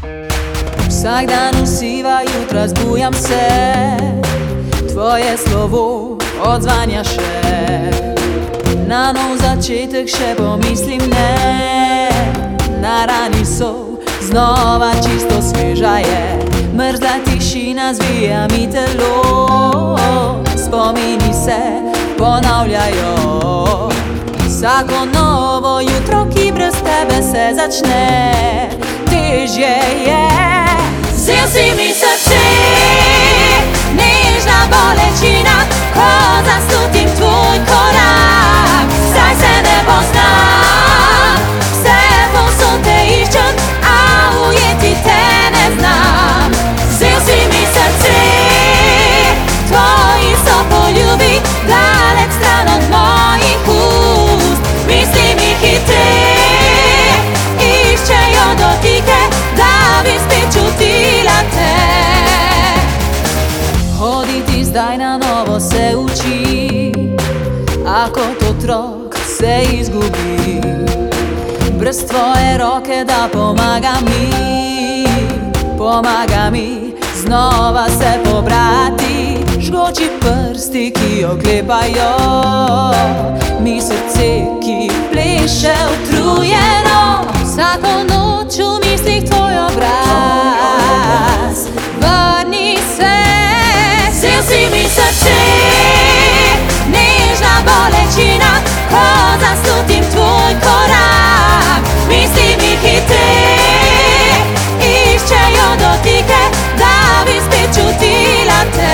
Vsak dan usiva, jutra zbujam se, tvoje slovo odzvanja še. Na nov začetek še pomislim, ne, na rani so znova čisto sveža je. Mrzla tišina zvija mi telo, spomini se ponavljajo. Vsako novo jutro, ki brez tebe se začne, težje je. Vzel si mi srce, nežna bolečina, ko zaslutim tvoj korak. Saj se ne poznam, vse povsod te iščem, a ujeti te ne znam. Vzel si mi srce, tvoji so poljubi, dalek stran od mojih ust. Misli mi hitre, iščejo dotike, da bi spet čutila te. Hoditi zdaj na novo se uči, a kot otrok se izgubi. Brez tvoje roke, da pomaga mi znova se pobrati. Žgoči prsti, ki oklepajo mi srce, ki pleše utrujeno. Vsako noč v mislih tvoj obraz, vrni se. Vzel si mi srce, nežna bolečina, ko zaslutim tvoj korak. Misli mi hitre, iščejo dotike, da bi spet čutila te.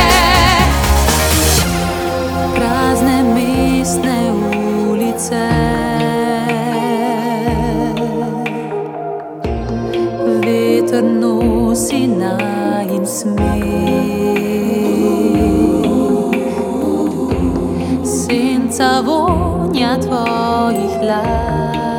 Prazne mestne ulice, veter nosi najin smeh, senca vonja tvojih las.